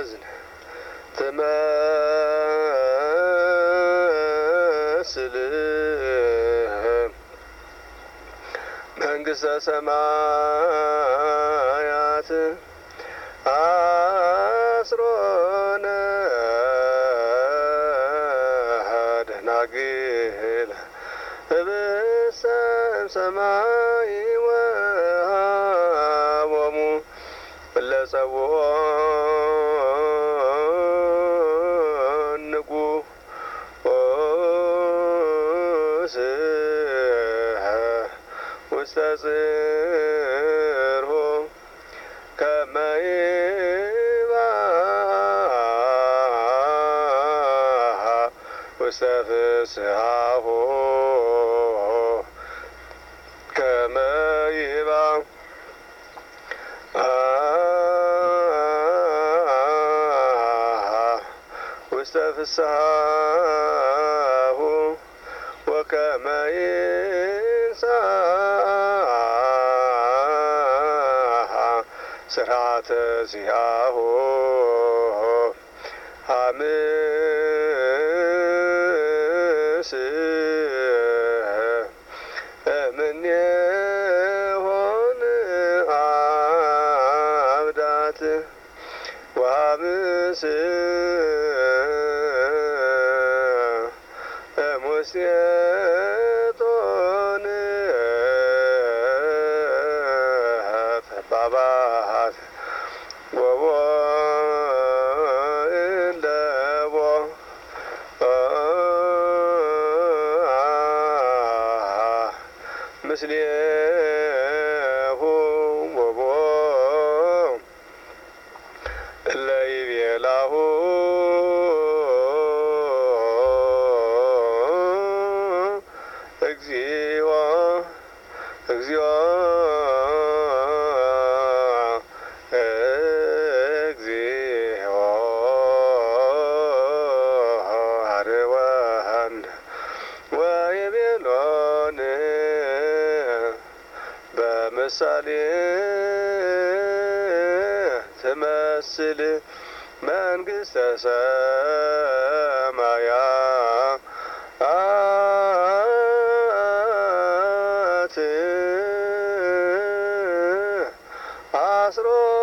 እዝን ትመስል መንግሥተ ሰማያት አስሮነ ደናግል ህብስተ ሰማይ ወሀቦሙ ለጸውዖን ንጉሥ ውስተ ጽርሑ ከመ ይባእ ውስተ ፍስሓሁ ከመ ይባእ ውስተ ፍስሓሁ ወከመ ይንሣእ ስርዓተ ዚአሁ ሐምስ እምኔሆን አብዳት ወሐምስ እሙስቴቶን ጠባባት ወቦ እለቦ ምስሌሁ ወቦ እለ ይቤላሁ እግዚኦ እግዚኦ እግዚኦ አርወን ወይቤሎን በምሳሌ ትመስል መንግሥተ ሰማያት አስሮ